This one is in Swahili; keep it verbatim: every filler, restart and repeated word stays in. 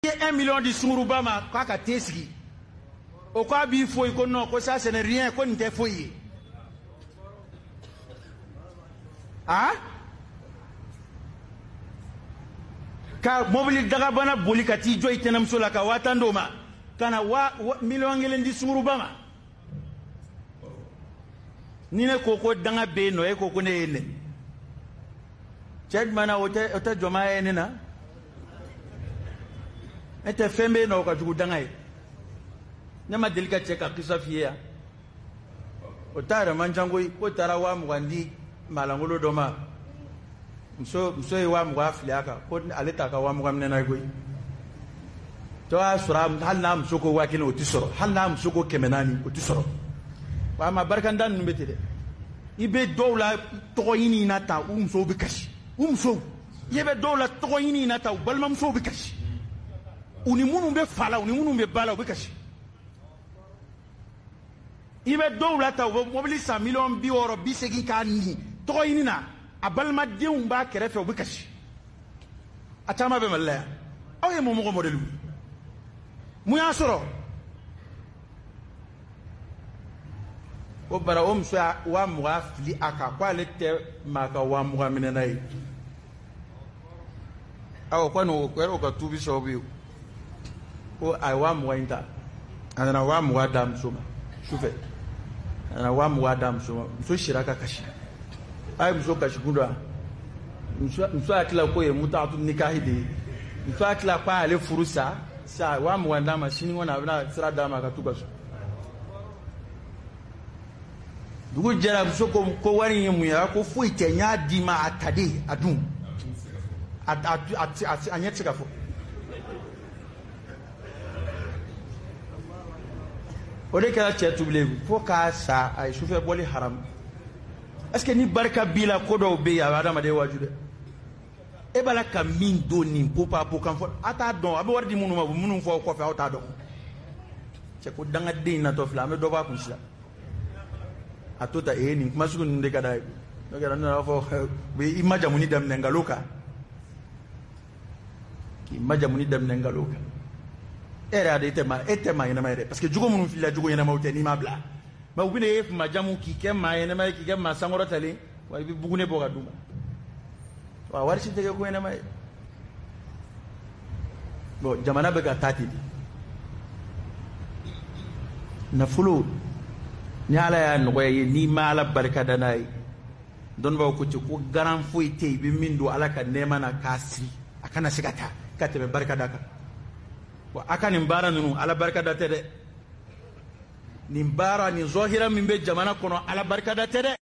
un million de sunguruba ma k'a ka te sigi o ko a b'i foyi ko non ko ça ce n'est rien ko nin tɛ foyi ye ah ka mobili dagabana boli ka t'i jɔ i tɛnɛmuso la ka waa tan d'o ma ka na waa miliyɔn kelen di sunguruba ma ni ne ko ko danga bɛ yen nɔ e ko ko ne ye ne cɛ jumɛn na o tɛ o tɛ jɔnmaya ye ne na e tɛ fɛn bɛ yen nɔ o ka jugu danga ye ne ma deli ka cɛ ka kisa f'i ye yan o t'a yɛrɛ man ca koyi ko taara waa mugan di maalankolon dɔ ma muso muso ye waa mugan fili a kan ko ale t'a ka waa mugan minɛ n'a ye koyi to y'a sɔrɔ hali n'a muso ko waa kelen o tɛ sɔrɔ hali n'a muso ko kɛmɛ naani o tɛ sɔrɔ wa ma barikada ninnu bɛ ten dɛ i bɛ dɔw la tɔgɔ ɲini in na tan u musow bɛ kasi u musow i bɛ dɔw la tɔgɔ ɲini in na tan u balimamusow bɛ kasi u ni minnu bɛ fa la u ni minnu bɛ ba la u bɛ kasi i bɛ dɔw la tan u bɛ mobili san miliyɔn bi wɔɔrɔ bi seegin k'a nin tɔgɔ ɲini na a balimadenw b'a kɛrɛfɛ u bɛ kasi a caman bɛ mali la yan aw ye mun mɔgɔ mɔdɛliw mun y'a sɔrɔ o bara o muso y'a waa mugan fili a kan ko ale tɛ maa ka waa mugan minɛ n'a ye awɔ ko n'o kɛra o ka tuubi sababu ye ko a ye waa mugan in ta a nana waa mugan d'a muso ma sufɛ a nana waa mugan d'a muso ma muso sira ka kasi a ye muso kasi kun dɔ muso muso hakili la ko ye mutaatu nikahi de ye muso hakili la ko a y'ale furu sa sa waa mugan d'a ma sini kɔni a bɛna sira d'a ma a ka t'u ka so dugu jɛra muso ko ko wari in ye mun ye a ko foyi tɛ n y'a d'i ma a ta de a dun a a a a ɲɛ tɛ se ka fɔ o de kɛra cɛ tubilen fo k'a sa a ye sufɛ bɔli haramu est ce que ni barika b'i la ko dɔw bɛ yen a bɛ adamaden waaju dɛ e b'a la ka min don nin popapo kan fɔ a t'a dɔn a bɛ wari di minnu ma minnu fɔ o kɔfɛ aw t'a dɔn cɛ ko dangaden in natɔ filɛ an bɛ dɔ b'a kun sisan a to ta e nin kuma sugu ninnu de ka d'a ye n'o kɛra ne b'a fɔ u bɛ i majamuni daminɛ nkalon kan k'i majamuni daminɛ nkalon kan e yɛrɛ y'a dɔn e tɛ maa e tɛ maa ɲɛnama ye dɛ parce que jogo minnu filila jogo ɲɛnamaw tɛ n'i m'a bila mɛ u bɛ na e majamu k'i kɛ maa ɲɛnama ye k'i kɛ maa sankɔrɔtalen wa i bɛ bugune bɔ ka d'u ma wa wari si tɛ kɛ ko ɲɛnama ye bon jamana bɛ ka taa ten de nafolo ni ala y'a nɔgɔya ye n'i ma ala barikada n'a ye dɔnnibaw ko ten ko garan foyi tɛ yen i bɛ min don ala ka nɛɛma na k'a siri a kana se ka taa ka tɛmɛ barikada kan wa a ka nin baara ninnu ala barikada tɛ dɛ nin baara nin zɔhira min bɛ jamana kɔnɔ ala barikada tɛ dɛ